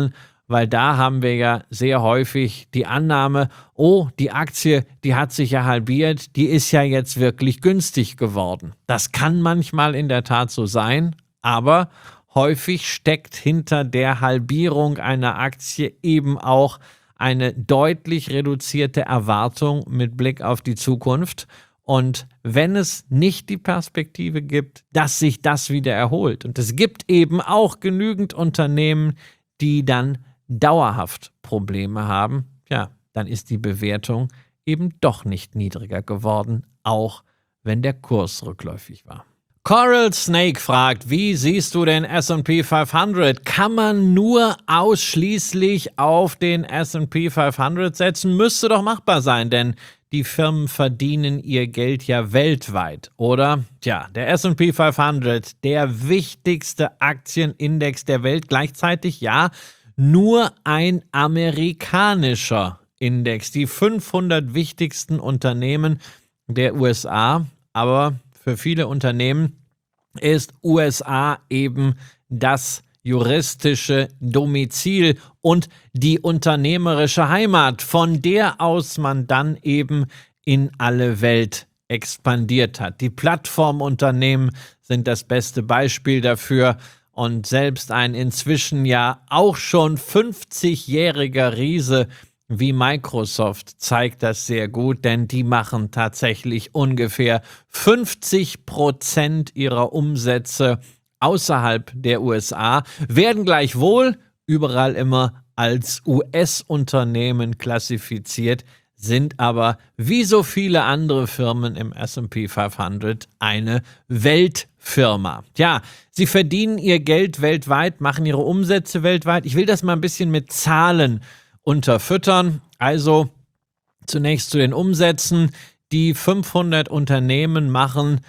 weil da haben wir ja sehr häufig die Annahme, oh, die Aktie, die hat sich ja halbiert, die ist ja jetzt wirklich günstig geworden. Das kann manchmal in der Tat so sein, aber häufig steckt hinter der Halbierung einer Aktie eben auch eine deutlich reduzierte Erwartung mit Blick auf die Zukunft. Und wenn es nicht die Perspektive gibt, dass sich das wieder erholt, und es gibt eben auch genügend Unternehmen, die dann dauerhaft Probleme haben, ja, dann ist die Bewertung eben doch nicht niedriger geworden, auch wenn der Kurs rückläufig war. Coral Snake fragt, wie siehst du den S und P fünfhundert? Kann man nur ausschließlich auf den S und P fünfhundert setzen? Müsste doch machbar sein, denn die Firmen verdienen ihr Geld ja weltweit, oder? Tja, der S und P fünfhundert, der wichtigste Aktienindex der Welt, gleichzeitig ja nur ein amerikanischer Index. Die fünfhundert wichtigsten Unternehmen der U S A, aber für viele Unternehmen ist U S A eben das juristische Domizil und die unternehmerische Heimat, von der aus man dann eben in alle Welt expandiert hat. Die Plattformunternehmen sind das beste Beispiel dafür und selbst ein inzwischen ja auch schon fünfzigjähriger Riese wie Microsoft zeigt das sehr gut, denn die machen tatsächlich ungefähr fünfzig Prozent ihrer Umsätze außerhalb der U S A, werden gleichwohl überall immer als U S-Unternehmen klassifiziert, sind aber wie so viele andere Firmen im S und P fünfhundert eine Weltfirma. Tja, sie verdienen ihr Geld weltweit, machen ihre Umsätze weltweit. Ich will das mal ein bisschen mit Zahlen unterfüttern. Also zunächst zu den Umsätzen. Die fünfhundert Unternehmen machen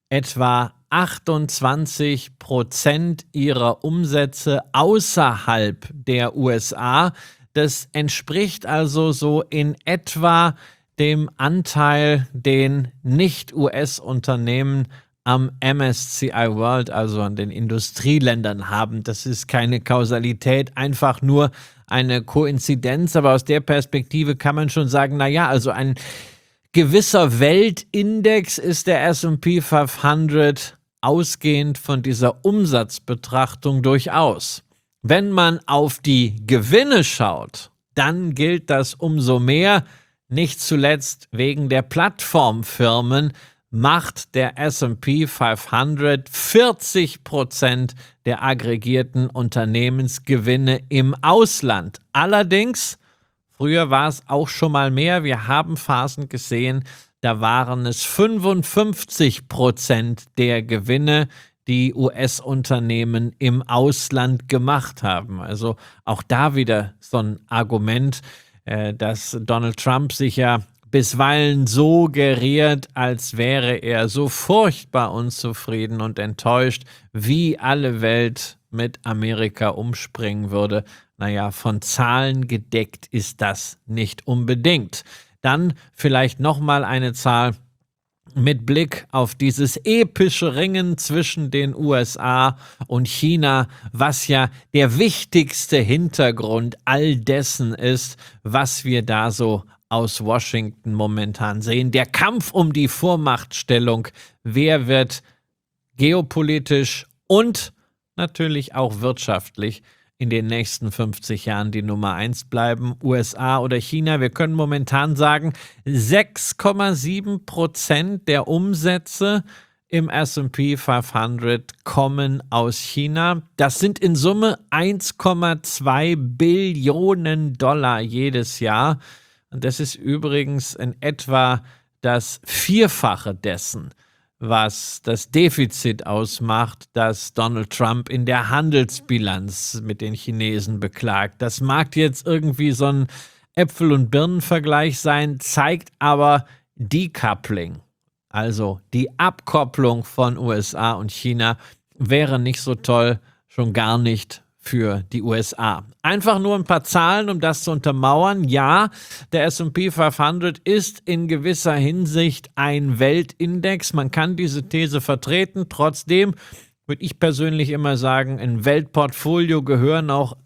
etwa achtundzwanzig Prozent ihrer Umsätze außerhalb der U S A. Das entspricht also so in etwa dem Anteil, den Nicht-U S-Unternehmen am M S C I World, also an den Industrieländern haben. Das ist keine Kausalität, einfach nur eine Koinzidenz, aber aus der Perspektive kann man schon sagen, naja, also ein gewisser Weltindex ist der S und P fünfhundert ausgehend von dieser Umsatzbetrachtung durchaus. Wenn man auf die Gewinne schaut, dann gilt das umso mehr, nicht zuletzt wegen der Plattformfirmen, macht der S und P fünfhundert vierzig Prozent der aggregierten Unternehmensgewinne im Ausland. Allerdings, früher war es auch schon mal mehr, wir haben Phasen gesehen, da waren es fünfundfünfzig Prozent der Gewinne, die U S-Unternehmen im Ausland gemacht haben. Also auch da wieder so ein Argument, äh, dass Donald Trump sich ja bisweilen so geriert, als wäre er so furchtbar unzufrieden und enttäuscht, wie alle Welt mit Amerika umspringen würde. Naja, von Zahlen gedeckt ist das nicht unbedingt. Dann vielleicht nochmal eine Zahl mit Blick auf dieses epische Ringen zwischen den U S A und China, was ja der wichtigste Hintergrund all dessen ist, was wir da so aus Washington momentan sehen. Der Kampf um die Vormachtstellung. Wer wird geopolitisch und natürlich auch wirtschaftlich in den nächsten fünfzig Jahren die Nummer eins bleiben? U S A oder China? Wir können momentan sagen, sechs Komma sieben Prozent der Umsätze im S und P fünfhundert kommen aus China. Das sind in Summe eins Komma zwei Billionen Dollar jedes Jahr. Und das ist übrigens in etwa das Vierfache dessen, was das Defizit ausmacht, das Donald Trump in der Handelsbilanz mit den Chinesen beklagt. Das mag jetzt irgendwie so ein Äpfel- und Birnen-Vergleich sein, zeigt aber Decoupling, also die Abkopplung von U S A und China, wäre nicht so toll, schon gar nicht für die U S A. Einfach nur ein paar Zahlen, um das zu untermauern. Ja, der S und P fünfhundert ist in gewisser Hinsicht ein Weltindex. Man kann diese These vertreten. Trotzdem würde ich persönlich immer sagen, in Weltportfolio gehören auch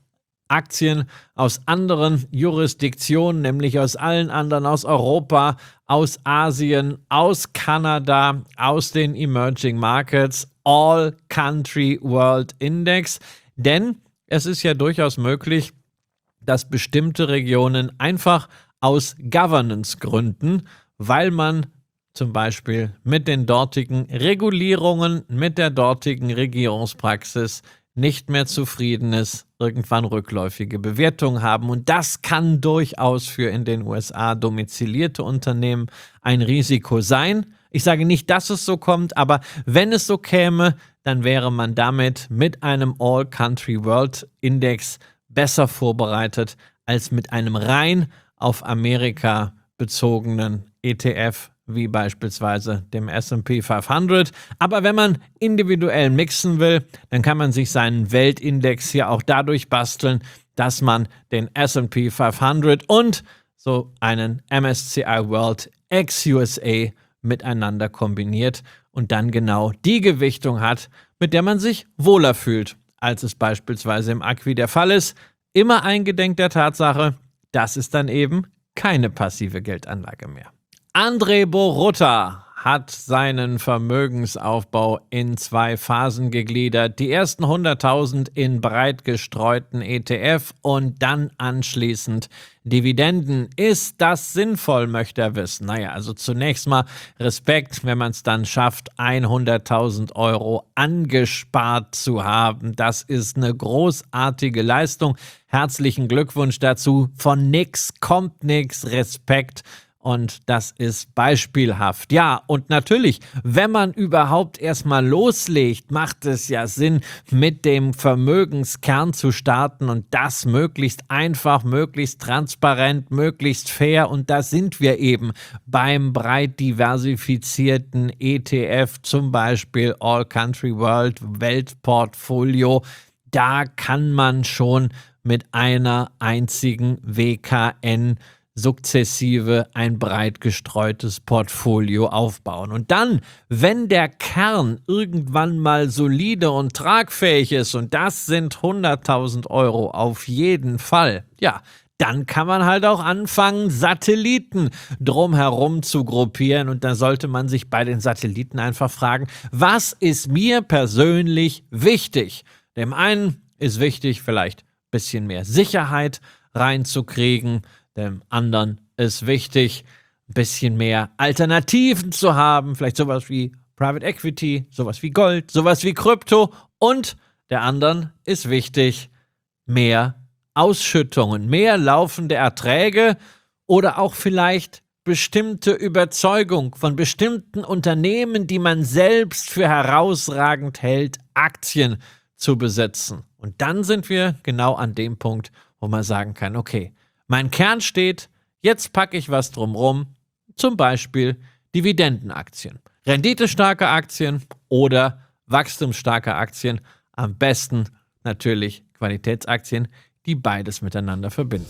Aktien aus anderen Jurisdiktionen, nämlich aus allen anderen, aus Europa, aus Asien, aus Kanada, aus den Emerging Markets, All Country World Index. Denn es ist ja durchaus möglich, dass bestimmte Regionen einfach aus Governance-Gründen, weil man zum Beispiel mit den dortigen Regulierungen, mit der dortigen Regierungspraxis nicht mehr zufrieden ist, irgendwann rückläufige Bewertungen haben. Und das kann durchaus für in den U S A domizilierte Unternehmen ein Risiko sein. Ich sage nicht, dass es so kommt, aber wenn es so käme, dann wäre man damit mit einem All Country World Index besser vorbereitet als mit einem rein auf Amerika bezogenen E T F, wie beispielsweise dem S and P fünfhundert. Aber wenn man individuell mixen will, dann kann man sich seinen Weltindex hier auch dadurch basteln, dass man den S and P fünfhundert und so einen M S C I World ex-U S A miteinander kombiniert und dann genau die Gewichtung hat, mit der man sich wohler fühlt, als es beispielsweise im Acquis der Fall ist. Immer eingedenk der Tatsache, das ist dann eben keine passive Geldanlage mehr. André Borutta hat seinen Vermögensaufbau in zwei Phasen gegliedert. Die ersten hunderttausend in breit gestreuten E T F und dann anschließend Dividenden. Ist das sinnvoll, möchte er wissen. Naja, also zunächst mal Respekt, wenn man es dann schafft, hunderttausend Euro angespart zu haben. Das ist eine großartige Leistung. Herzlichen Glückwunsch dazu. Von nix kommt nix. Respekt. Und das ist beispielhaft. Ja, und natürlich, wenn man überhaupt erstmal loslegt, macht es ja Sinn, mit dem Vermögenskern zu starten und das möglichst einfach, möglichst transparent, möglichst fair. Und da sind wir eben beim breit diversifizierten E T F, zum Beispiel All Country World Weltportfolio. Da kann man schon mit einer einzigen W K N sukzessive ein breit gestreutes Portfolio aufbauen. Und dann, wenn der Kern irgendwann mal solide und tragfähig ist, und das sind hunderttausend Euro auf jeden Fall, ja, dann kann man halt auch anfangen, Satelliten drumherum zu gruppieren. Und da sollte man sich bei den Satelliten einfach fragen, was ist mir persönlich wichtig? Dem einen ist wichtig, vielleicht ein bisschen mehr Sicherheit reinzukriegen. Dem anderen ist wichtig, ein bisschen mehr Alternativen zu haben, vielleicht sowas wie Private Equity, sowas wie Gold, sowas wie Krypto. Und der anderen ist wichtig, mehr Ausschüttungen, mehr laufende Erträge oder auch vielleicht bestimmte Überzeugung von bestimmten Unternehmen, die man selbst für herausragend hält, Aktien zu besitzen. Und dann sind wir genau an dem Punkt, wo man sagen kann, okay, mein Kern steht, jetzt packe ich was drumrum, zum Beispiel Dividendenaktien, renditestarke Aktien oder wachstumsstarke Aktien, am besten natürlich Qualitätsaktien, die beides miteinander verbinden.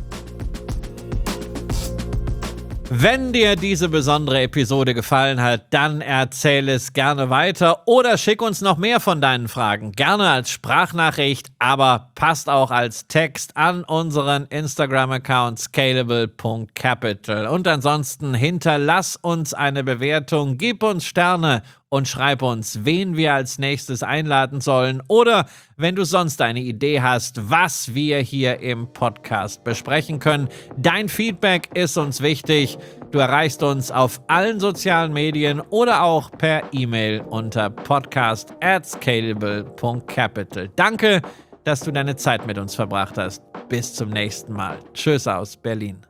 Wenn dir diese besondere Episode gefallen hat, dann erzähl es gerne weiter oder schick uns noch mehr von deinen Fragen. Gerne als Sprachnachricht, aber passt auch als Text an unseren Instagram-Account scalable punkt capital. Und ansonsten hinterlass uns eine Bewertung, gib uns Sterne und schreib uns, wen wir als nächstes einladen sollen oder wenn du sonst eine Idee hast, was wir hier im Podcast besprechen können. Dein Feedback ist uns wichtig. Du erreichst uns auf allen sozialen Medien oder auch per E-Mail unter podcast at scalable punkt capital. Danke, dass du deine Zeit mit uns verbracht hast. Bis zum nächsten Mal. Tschüss aus Berlin.